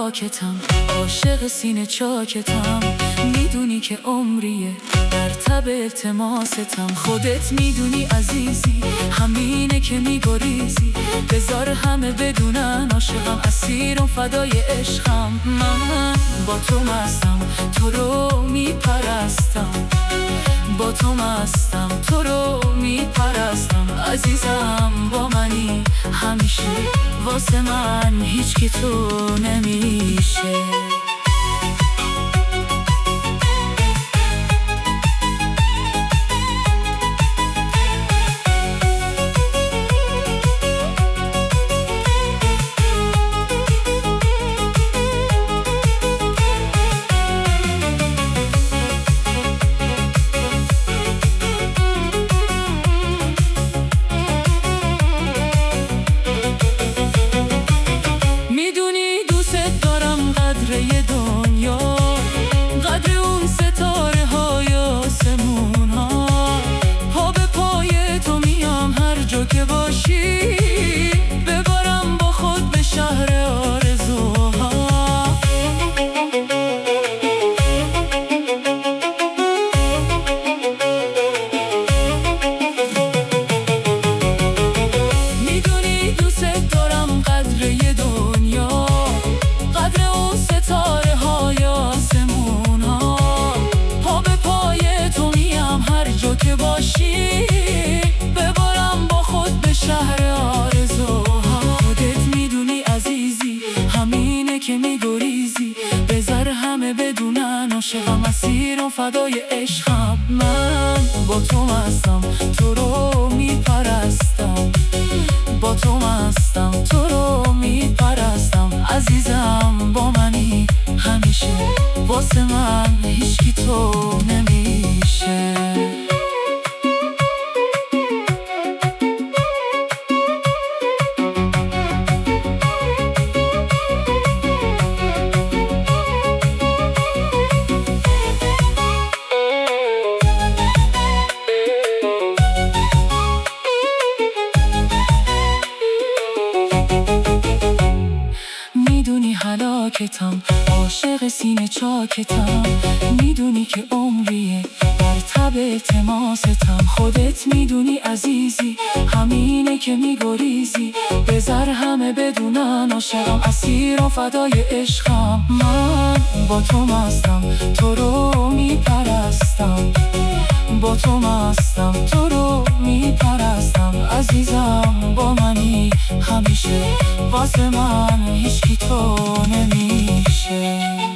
هلاکتم، عاشق سینه چاکتم. میدونی که عمریه در تب التماستم. خودت میدونی عزیزی، همینه که میگریزی. بذار همه بدونن عاشقم، اسیرم فدای عشقم. من با تو مستم، تو رو میپرستم. با تو مستم، تو رو میپرستم. عزیزم با منی همیشه، واسه من هیچ کی تو نمیشه. که باشی ببرم با خود به شهر آرزوها. میدونی دوست دارم قدر یه دنیا، قدر اون ستاره های آسمون ها. پا به پای تو میم هر جا که باشی، شهر آرزوها. خودت میدونی عزیزی، همینه که میگریزی. بذار همه بدونن عاشقم، اسیرم فدای عشقم. من با تو مستم، تو رو میپرستم. با تو مستم، تو رو میپرستم. عزیزم با منی همیشه، واسه من هیچ کی تو نمیشه. هلاکتم، عاشق سینه چاکتم. میدونی که عمریه در تب التماستم. خودت میدونی عزیزی، همینه که میگریزی. بذار همه بدونن عاشقم، اسیرم فدای عشقم. من با تو مستم، تو رو میپرستم. با تو مستم، تو رو میپرستم. عزیزم با منی همیشه، واسه من هیچ کی تو نمیشه.